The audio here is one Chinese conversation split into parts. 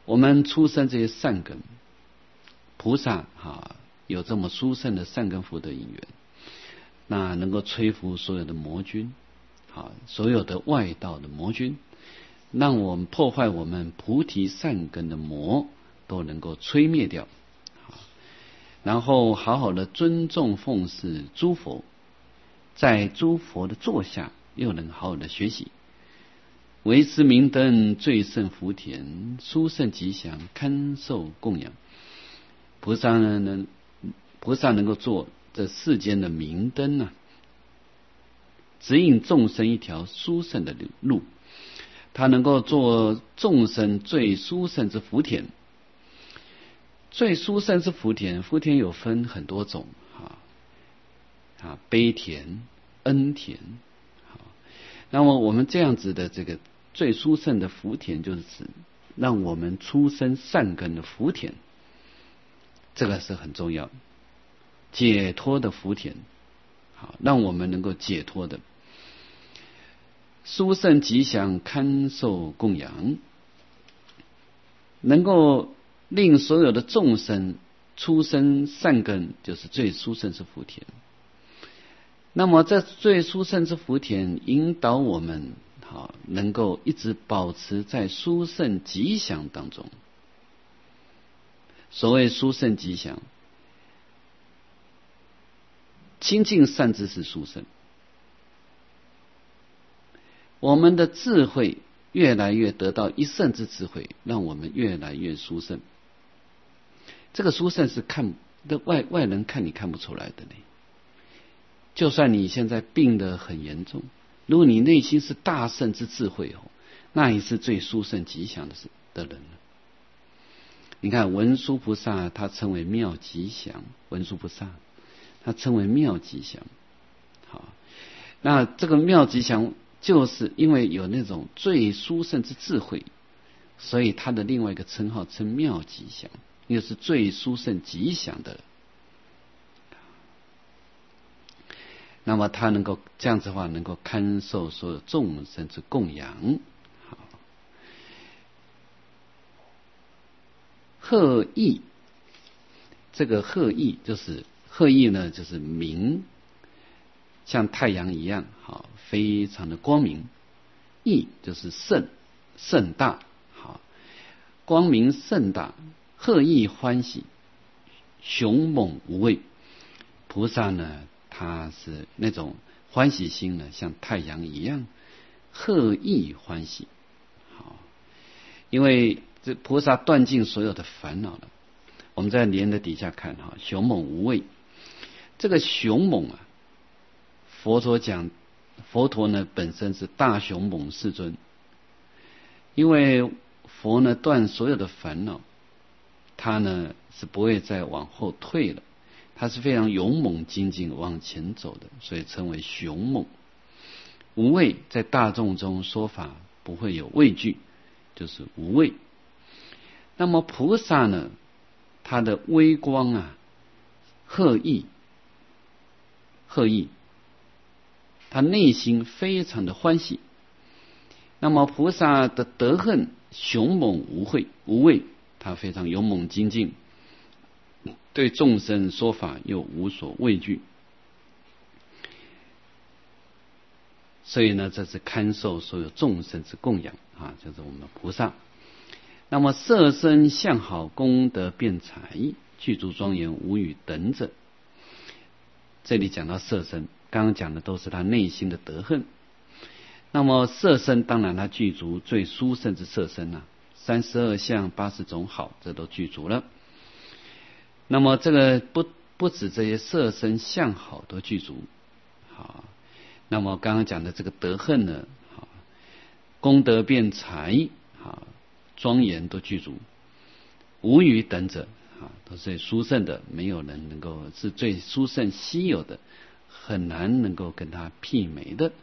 我们出生这些善根，菩萨有这么殊胜的善根福德因缘，那能够摧伏所有的魔君，所有的外道的魔君，让我们破坏我们菩提善根的魔都能够摧灭掉，然后好好的尊重奉事诸佛，在诸佛的座下又能好好的学习，唯持明灯最胜福田，殊胜吉祥堪受供养。菩萨能够做这世间的明灯指引众生一条殊胜的路，他能够做众生最殊胜之福田。最殊胜之福田，福田有分很多种悲田、恩田。那么我们这样子的这个最殊胜的福田，就是指让我们出生善根的福田，这个是很重要。解脱的福田，让我们能够解脱的殊胜吉祥堪受供养，能够令所有的众生出生善根，就是最殊胜之福田。那么这最殊胜之福田引导我们能够一直保持在殊胜吉祥当中。所谓殊胜吉祥，清净善知识殊胜，我们的智慧越来越得到一圣之智慧，让我们越来越殊胜。这个殊胜是外人看你看不出来的呢。就算你现在病得很严重，如果你内心是大圣之智慧那也是最殊胜吉祥的人。你看文殊菩萨他称为妙吉祥，文殊菩萨他称为妙吉祥。那这个妙吉祥就是因为有那种最殊胜之智慧，所以他的另外一个称号称妙吉祥，又是最殊胜吉祥的。那么他能够这样子的话，能够堪受所有众生之供养。鹤翼，这个鹤翼就是鹤翼呢，就是明，像太阳一样非常的光明。翼就是盛大，光明盛大，鹤翼欢喜，雄猛无畏。菩萨呢，他是那种欢喜心呢，像太阳一样，鹤翼欢喜。因为这菩萨断尽所有的烦恼了。我们在莲的底下看雄猛无畏。这个雄猛佛陀呢本身是大雄猛世尊，因为佛呢断所有的烦恼，他呢是不会再往后退了，他是非常勇猛精进往前走的，所以称为雄猛。无畏，在大众中说法不会有畏惧，就是无畏。那么菩萨呢，他的微光鹤翼，他内心非常的欢喜。那么菩萨的德行雄猛无畏，他非常勇猛精进，对众生说法又无所畏惧。所以呢，这是堪受所有众生之供养就是我们的菩萨。那么色身相好，功德辩才，具足庄严，无与等者。这里讲到色身，刚刚讲的都是他内心的德行。那么色身当然他具足最殊胜之色身32相80种好，这都具足了。那么这个不止这些色身相好都具足，那么刚刚讲的这个德行呢，功德辩才庄严都具足，无与等者都是殊胜的，没有人能够是最殊胜稀有的，很难能够跟他媲美的。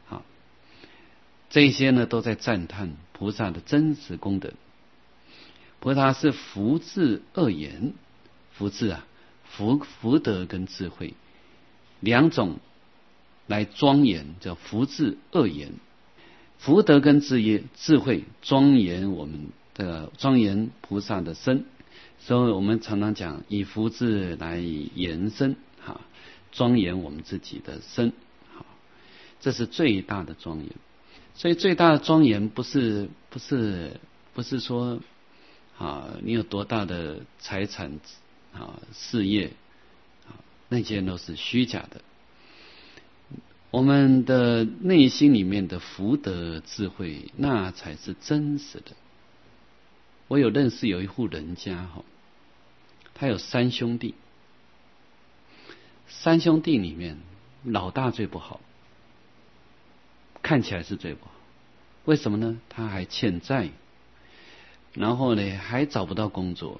这些呢都在赞叹菩萨的真实功德。菩萨是福智二言，福智福德跟智慧两种来庄严，叫福智二言。福德跟智慧庄严我们这个庄严菩萨的身，所以我们常常讲以福智来延伸，庄严我们自己的身，这是最大的庄严。所以最大的庄严不是说你有多大的财产事业那些都是虚假的。我们的内心里面的福德智慧，那才是真实的。我有认识有一户人家他有3兄弟，3兄弟里面老大最不好，看起来是最不好。为什么呢？他还欠债，然后呢还找不到工作。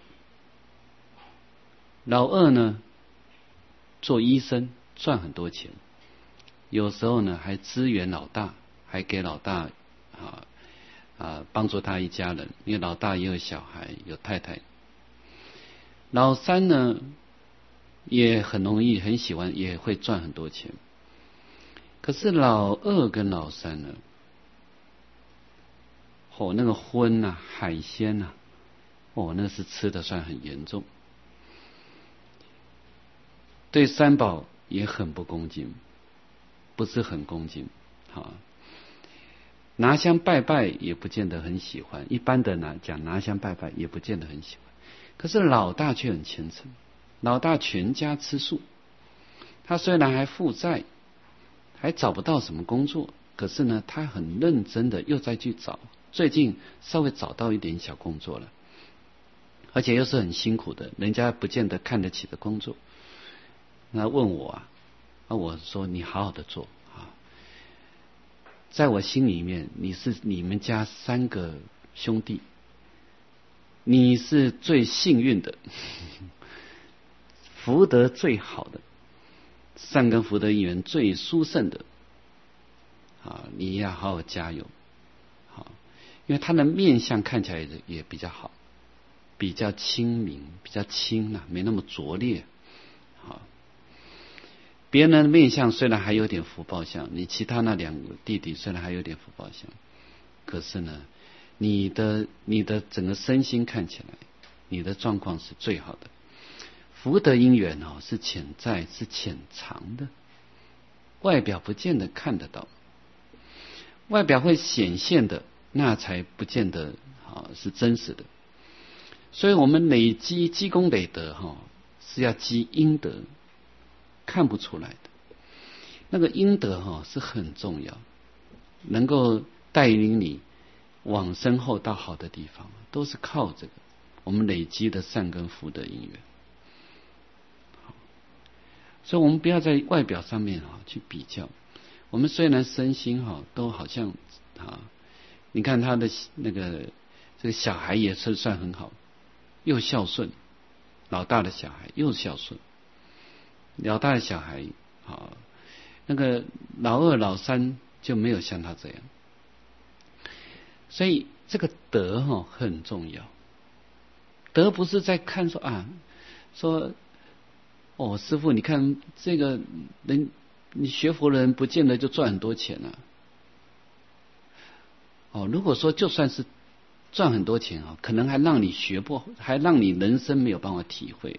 老二呢做医生赚很多钱，有时候呢还支援老大，还给老大帮助他一家人，因为老大也有小孩有太太。老三呢也很容易很喜欢，也会赚很多钱。可是老二跟老三呢那个荤海鲜那是吃的算很严重，对三宝也很不恭敬，不是很恭敬。拿香拜拜也不见得很喜欢，一般的拿香拜拜也不见得很喜欢。可是老大却很虔诚，老大全家吃素，他虽然还负债，还找不到什么工作，可是呢他很认真的又再去找，最近稍微找到一点小工作了，而且又是很辛苦的，人家不见得看得起的工作。那问我我说你好好的做在我心里面你是你们家3个兄弟，你是最幸运的福德最好的，善根福德因缘最殊胜的你要好好加油因为他的面相看起来也比较好，比较清明，比较清没那么拙劣别人的面相虽然还有点福报相，你其他那2个弟弟虽然还有点福报相，可是呢你的整个身心看起来你的状况是最好的。福德因缘是潜在是潜藏的，外表不见得看得到，外表会显现的那才不见得是真实的。所以我们累积积功累德是要积阴德，看不出来的那个阴德是很重要，能够带领你往生后到好的地方，都是靠这个我们累积的善根福德因缘。所以我们不要在外表上面去比较。我们虽然身心都好像你看他的这个小孩也是算很好，又孝顺，老大的小孩又孝顺，老大的小孩那个老二老三就没有像他这样。所以这个德很重要。德不是在看说师父你看这个人，你学佛的人不见得就赚很多钱如果说就算是赚很多钱可能还让你还让你人生没有办法体会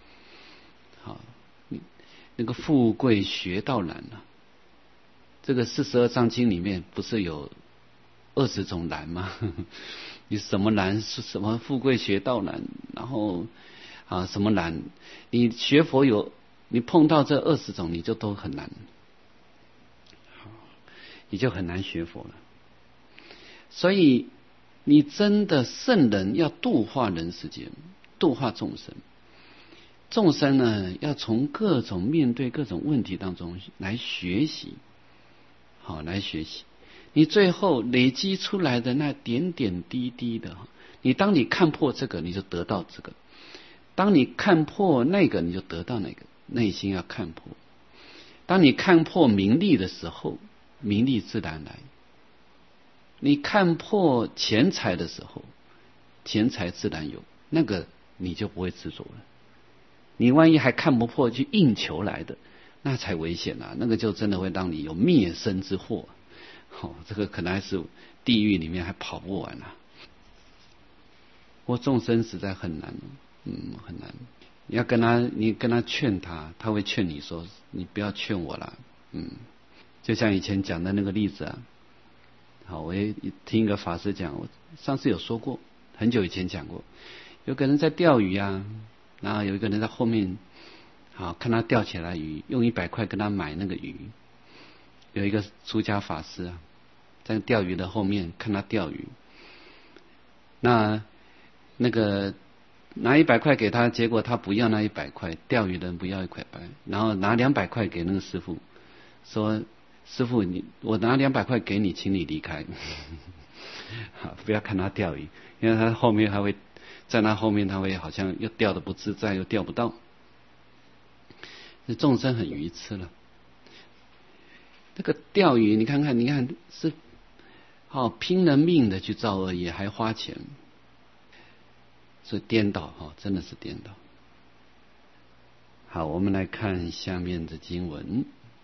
那个富贵学道难这个42章经里面不是有20种难吗？你什么难是什么富贵学道难，然后什么难，你学佛你碰到这20种你就都很难，你就很难学佛了。所以你真的圣人要度化人世间，度化众生。众生呢要从面对各种问题当中来学习，来学习。你最后累积出来的那点点滴滴的，你当你看破这个，你就得到这个；当你看破那个，你就得到那个。内心要看破。当你看破名利的时候，名利自然来；你看破钱财的时候，钱财自然有，那个你就不会执着了。你万一还看不破去应求来的，那才危险那个就真的会让你有灭身之祸。这个可能还是地狱里面还跑不完或众生实在很难，很难。你跟他劝他，他会劝你说：“你不要劝我了。”就像以前讲的那个例子啊。好，我也听一个法师讲，我上次有说过，很久以前讲过，有个人在钓鱼啊，然后有一个人在后面，好看他钓起来鱼，用100块跟他买那个鱼。有一个出家法师啊，在钓鱼的后面看他钓鱼，那个拿100块给他，结果他不要那100块，钓鱼的人不要100块，然后拿200块给那个师父，说：“师父，我拿200块给你，请你离开，不要看他钓鱼，因为他后面他会在那后面他会好像又钓得不自在，又钓不到。这众生很愚痴了。这个钓鱼，你看是拼了命的去造恶业，还花钱，所以颠倒真的是颠倒。好，我们来看下面的经文。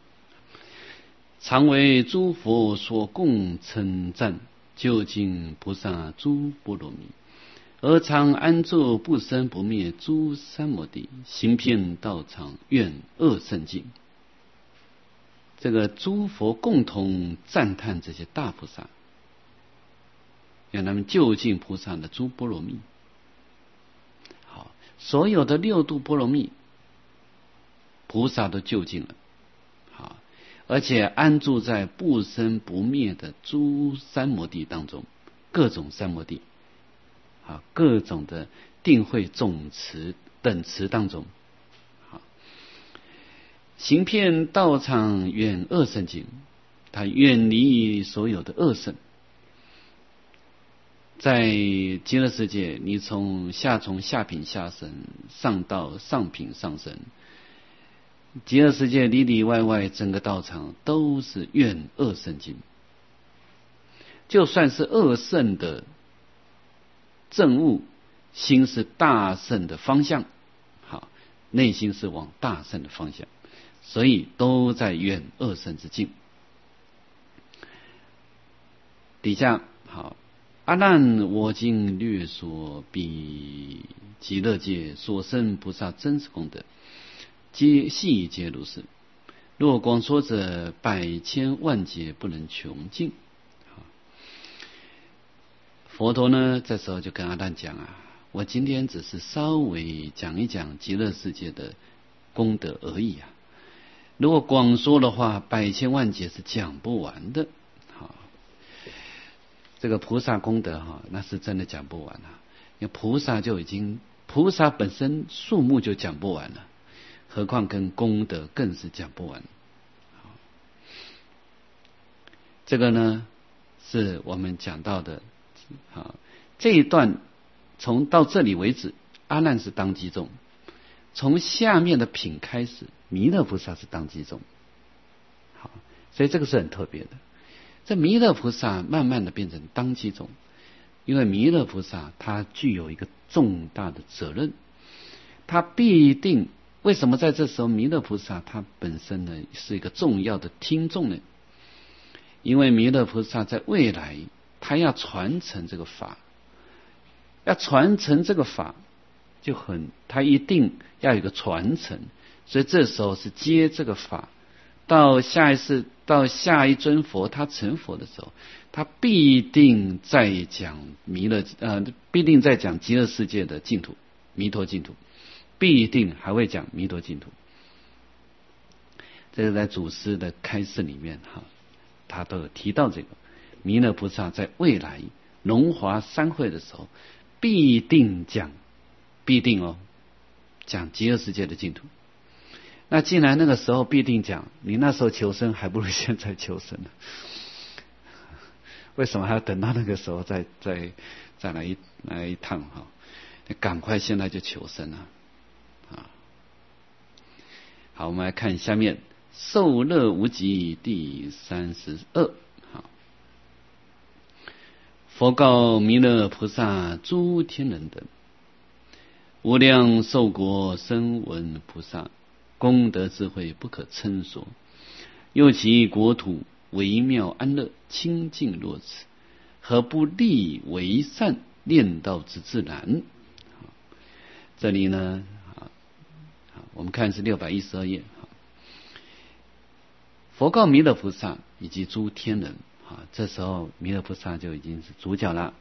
常为诸佛所供称赞，究竟菩萨诸波罗蜜，而常安住不生不灭诸三摩地，行遍道场，愿恶圣境。这个诸佛共同赞叹这些大菩萨，让他们究竟菩萨的诸波罗蜜。好，所有的6度波罗蜜，菩萨都究竟了。好，而且安住在不生不灭的诸三摩地当中，各种三摩地，各种的定慧总持等持当中。行遍道场，远恶圣境，他远离所有的恶圣。在极乐世界，你从下品下生，上到上品上生，极乐世界里里外外整个道场都是愿恶圣境。就算是恶圣的证悟，心是大圣的方向，好，内心是往大圣的方向，所以都在愿恶圣之境。底下好，阿难我今略说彼极乐界所生菩萨真实功德，悉皆如是。若广说者，百千万劫不能穷尽。佛陀呢，这时候就跟阿难讲啊，我今天只是稍微讲一讲极乐世界的功德而已啊。如果广说的话，百千万劫是讲不完的。好，这个菩萨功德那是真的讲不完啊。因为菩萨本身数目就讲不完了，何况跟功德更是讲不完。这个呢，是我们讲到的。好，这一段从到这里为止，阿难是当机众。从下面的品开始，弥勒菩萨是当机众。好，所以这个是很特别的。这弥勒菩萨慢慢的变成当机众，因为弥勒菩萨他具有一个重大的责任，他必定为什么在这时候弥勒菩萨他本身呢是一个重要的听众呢？因为弥勒菩萨在未来他要传承这个法，他一定要有一个传承，所以这时候是接这个法，到下一世，到下一尊佛他成佛的时候，他必定在讲必定在讲极乐世界的净土，弥陀净土，必定还会讲弥陀净土。这个在祖师的开示里面他都有提到这个。弥勒菩萨在未来龙华三会的时候，必定讲极乐世界的净土。那既然那个时候必定讲，你那时候求生还不如现在求生呢？为什么还要等到那个时候再来一趟赶快现在就求生啊！好，我们来看下面受乐无极第32。佛告弥勒菩萨诸天人等：无量寿国声闻菩萨，功德智慧不可称说，又其国土微妙安乐，清净若此，何不立为善炼道之自然。这里呢，我们看是612页。佛告弥勒菩萨以及诸天人，这时候弥勒菩萨就已经是主角了。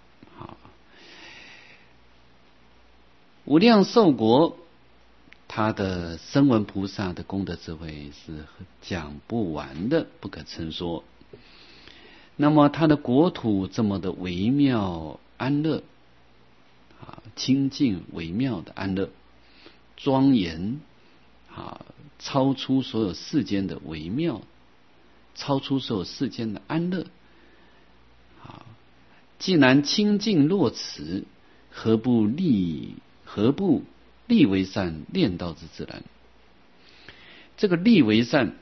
无量寿国，他的声闻菩萨的功德智慧是讲不完的，不可称说。那么他的国土这么的微妙安乐，清净微妙的安乐，庄严，超出所有世间的微妙，超出所有世间的安乐。既然清净若此，何不立为善，炼道之自然？这个立为善，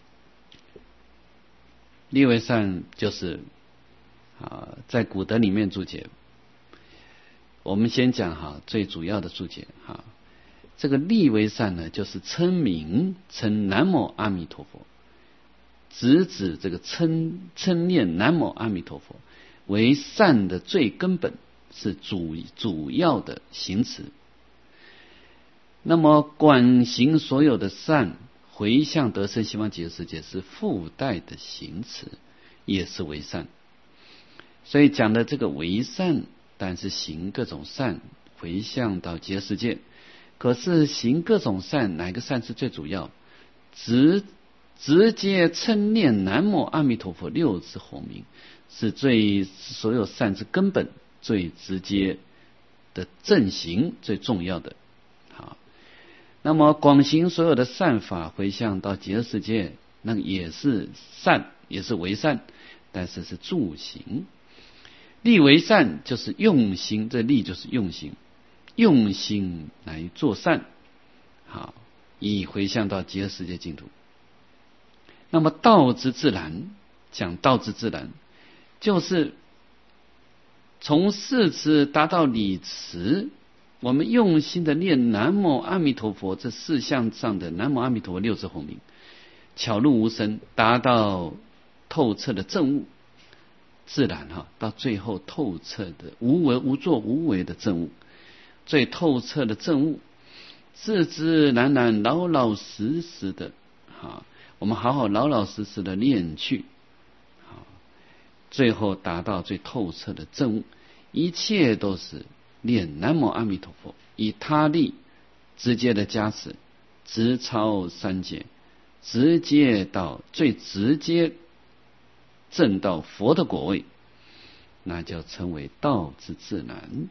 立为善就是在古德里面注解。我们先讲最主要的注解。这个立为善呢，就是称名称南无阿弥陀佛，直指这个称念南无阿弥陀佛为善的最根本，是主要的行持。那么广行所有的善，回向得生西方极乐世界是附带的行持，也是为善。所以讲的这个为善，但是行各种善，回向到极乐世界。可是行各种善，哪个善是最主要？直接称念南无阿弥陀佛六字洪名，是所有善之根本，最直接的正行，最重要的。那么广行所有的善法，回向到极乐世界，那也是善，也是为善，但是是助行。立为善就是用心，这立就是用心，用心来做善，以回向到极乐世界净土。那么道之自然，讲道之自然，就是从事持达到理持，我们用心的念南无阿弥陀佛这四项上的南无阿弥陀佛六字洪名，巧入无声，达到透彻的证悟，自然到最后透彻的无为无作无为的证悟，最透彻的证悟，自自然然老老实实的我们好好老老实实的念去，最后达到最透彻的证悟。一切都是念南无阿弥陀佛，以他力直接的加持，直超三界，直接到最直接证到佛的果位，那就称为道之自然。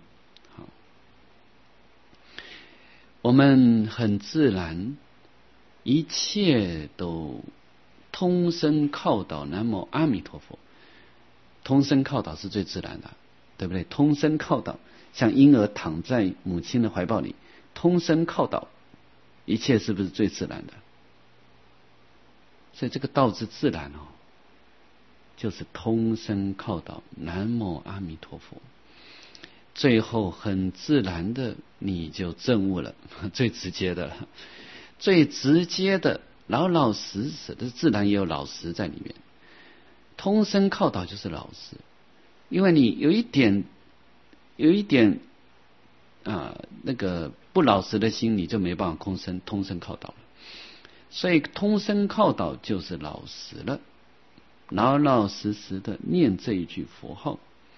我们很自然，一切都通身靠倒南无阿弥陀佛，通身靠倒是最自然的，对不对？通身靠倒，像婴儿躺在母亲的怀抱里，通身靠倒，一切是不是最自然的？所以这个道之自然就是通身靠倒南无阿弥陀佛，最后很自然的你就证悟了，最直接的了，最直接的老老实实的，自然也有老实在里面。通身靠倒就是老实，因为你有一点那个不老实的心，你就没办法通身靠倒了。所以通身靠倒就是老实了，老老实实的念这一句佛号，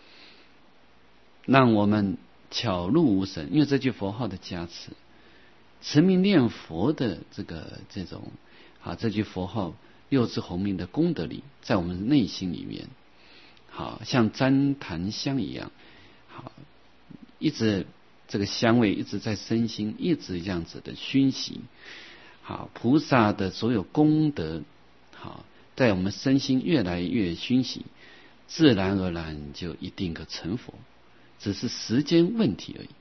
让我们巧入无神。因为这句佛号的加持，持名念佛的这种这句佛号六字洪名的功德力，在我们内心里面，像旃檀香一样，一直这个香味一直在身心一直这样子的熏习，菩萨的所有功德，在我们身心越来越熏习，自然而然就一定可成佛，只是时间问题而已。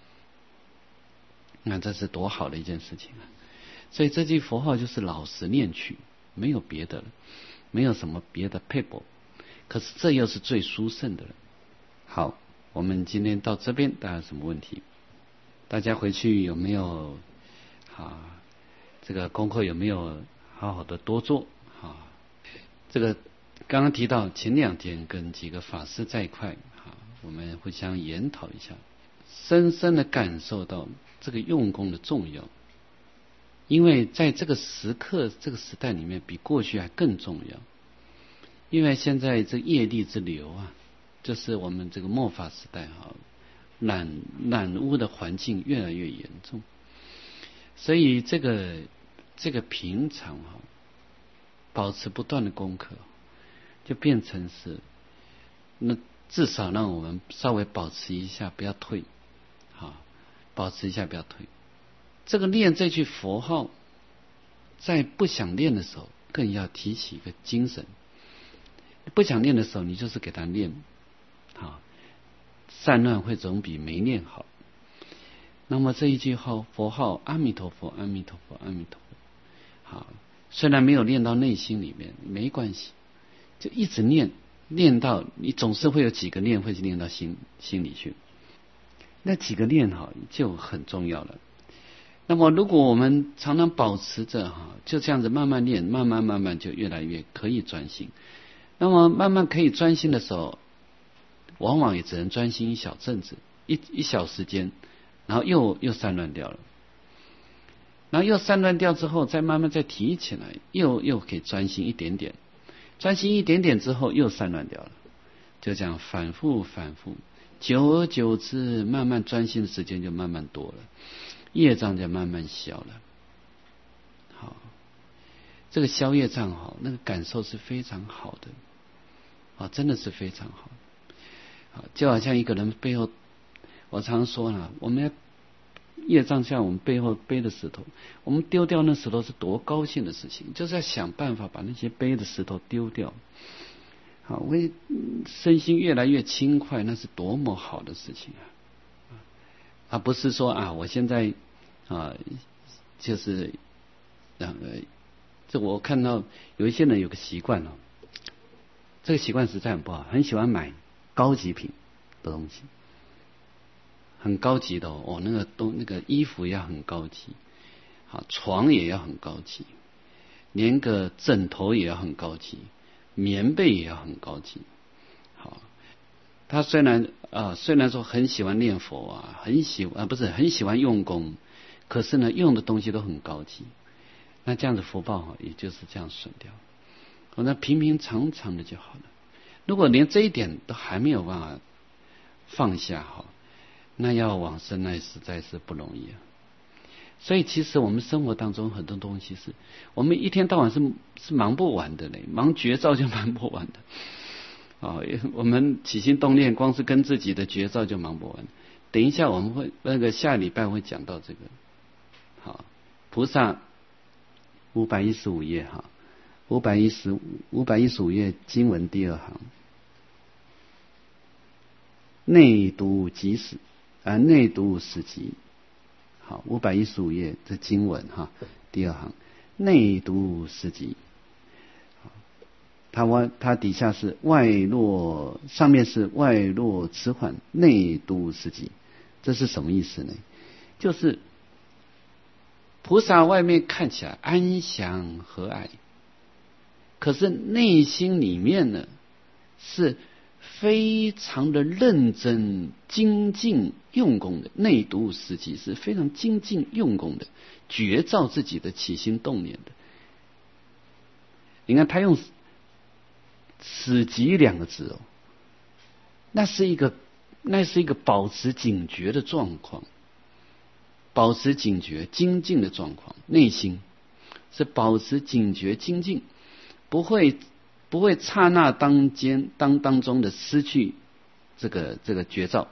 那这是多好的一件事情啊！所以这句佛号就是老实念去，没有别的了，没有什么别的配补，可是这又是最殊胜的了。好，我们今天到这边，大家有什么问题？大家回去有没有这个功课有没有好好的多做？这个刚刚提到前2天跟几个法师在一块， 我们互相研讨一下，深深的感受到这个用功的重要。因为在这个时刻、这个时代里面，比过去还更重要。因为现在这业力之流啊，就是我们这个末法时代啊，染污的环境越来越严重，所以这个平常啊，保持不断的功课，就变成是，那至少让我们稍微保持一下，不要退，啊，保持一下不要退。这个念这句佛号，在不想念的时候，更要提起一个精神。不想念的时候，你就是给他念，好，散乱会总比没念好。那么这一句佛号阿弥陀佛，阿弥陀佛，阿弥陀佛，好，虽然没有念到内心里面，没关系，就一直念，念到你总是会有几个念会念到心里去，那几个念好就很重要了。那么如果我们常常保持着就这样子慢慢念，慢慢就越来越可以专心。那么慢慢可以专心的时候，往往也只能专心一小阵子，一小时间，然后又散乱掉了。然后又散乱掉之后，再慢慢再提起来，又可以专心一点点，专心一点点之后又散乱掉了，就这样反复，久而久之，慢慢专心的时间就慢慢多了，业障就慢慢消了。好，这个消业障好，那个感受是非常好的，真的是非常好。就好像一个人背后，我常说了，我们要业障像我们背后背的石头，我们丢掉那石头是多高兴的事情，就是要想办法把那些背的石头丢掉。好，为身心越来越轻快，那是多么好的事情啊！不是说我现在就是这我看到有一些人有个习惯这个习惯实在很不好，很喜欢买高级品的东西，很高级的那个衣服也要很高级，床也要很高级，连个枕头也要很高级，棉被也要很高级。好，他虽然说很喜欢念佛很喜欢用功，可是呢用的东西都很高级，那这样子福报也就是这样损掉。那平平常常的就好了。如果连这一点都还没有办法放下那要往生那实在是不容易。所以其实我们生活当中很多东西是我们一天到晚是忙不完的嘞，忙绝照就忙不完的。我们起心动念，光是跟自己的绝照就忙不完。等一下我们会下礼拜会讲到这个。好，菩萨515页515页经文第2行，内读即史内读史籍。好，515页这经文第2行，内读史籍。它底下是外落，上面是外落迟缓，内读史籍。这是什么意思呢？就是菩萨外面看起来安详和蔼，可是内心里面呢是非常的认真精进用功的。内读史籍是非常精进用功的，觉照自己的起心动念的。你看他用史籍2个字那是一个保持警觉的状况，保持警觉精进的状况，内心是保持警觉精进，不会刹那当中的失去这个觉照，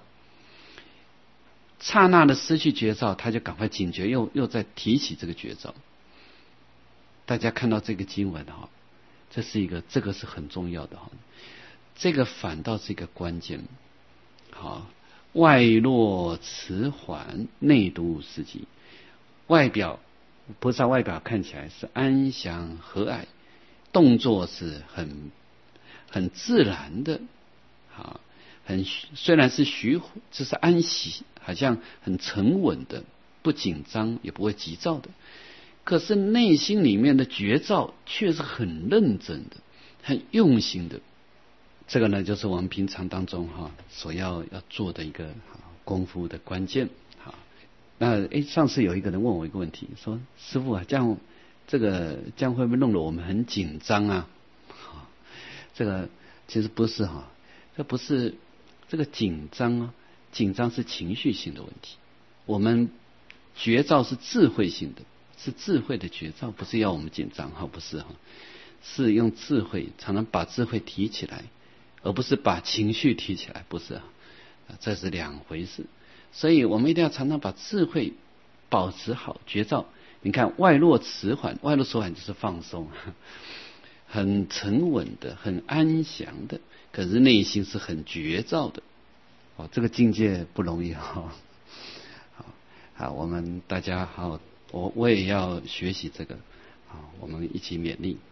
刹那的失去觉照，他就赶快警觉，又再提起这个觉照。大家看到这个经文这个是很重要的这个反倒是一个关键。好，外落迟缓，内读史籍。菩萨外表看起来是安详和蔼，动作是很自然的，虽然是这是安息，好像很沉稳的，不紧张也不会急躁的，可是内心里面的觉照却是很认真的，很用心的。 这个呢，就是我们平常当中所要做的一个功夫的关键。好，那上次有一个人问我一个问题，说师父啊，这样会不会弄得我们很紧张啊？这个其实不是这不是这个紧张啊，紧张是情绪性的问题。我们觉照是智慧性的，是智慧的觉照，不是要我们紧张不是是用智慧，常常把智慧提起来，而不是把情绪提起来，不是这是两回事。所以我们一定要常常把智慧保持好觉照。你看外落迟缓，外落迟缓就是放松，很沉稳的，很安详的，可是内心是很觉照的。这个境界不容易好，我们大家我也要学习这个，我们一起勉励。